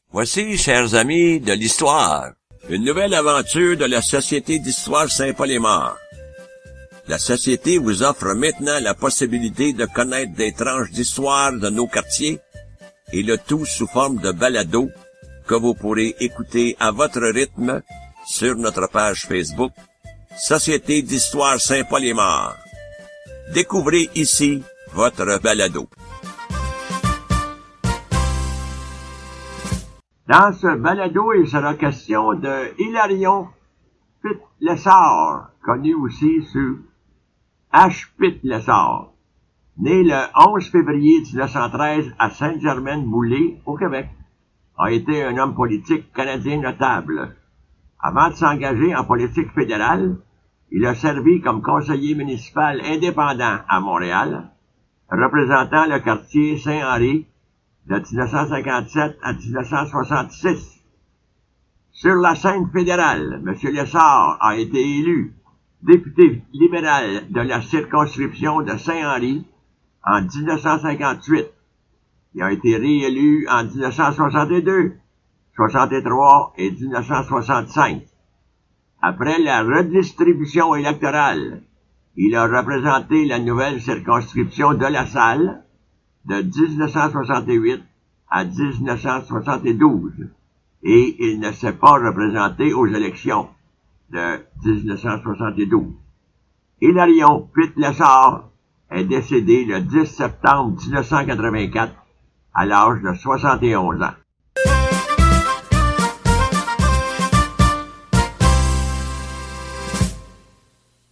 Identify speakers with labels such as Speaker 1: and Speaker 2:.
Speaker 1: Voici, chers amis, de l'histoire, une nouvelle aventure de la Société d'histoire Saint-Paul-et-Mort. La Société vous offre maintenant la possibilité de connaître des tranches d'histoire de nos quartiers, et le tout sous forme de balado que vous pourrez écouter à votre rythme sur notre page Facebook, Société d'histoire Saint-Paul-et-Mort. Découvrez ici votre balado.
Speaker 2: Dans ce balado, il sera question de Hilarion Pitt-Lessard, connu aussi sous H. Pitt-Lessard, né le 11 février 1913 à Sainte-Germaine-Moulée, au Québec, a été un homme politique canadien notable. Avant de s'engager en politique fédérale, il a servi comme conseiller municipal indépendant à Montréal, représentant le quartier Saint-Henri de 1957 à 1966. Sur la scène fédérale, M. Lessard a été élu député libéral de la circonscription de Saint-Henri en 1958. Il a été réélu en 1962, 63 et 1965. Après la redistribution électorale, il a représenté la nouvelle circonscription de La Salle de 1968 à 1972 et il ne s'est pas représenté aux élections de 1972. Hilarion Pitt-Lessard est décédé le 10 septembre 1984 à l'âge de 71 ans.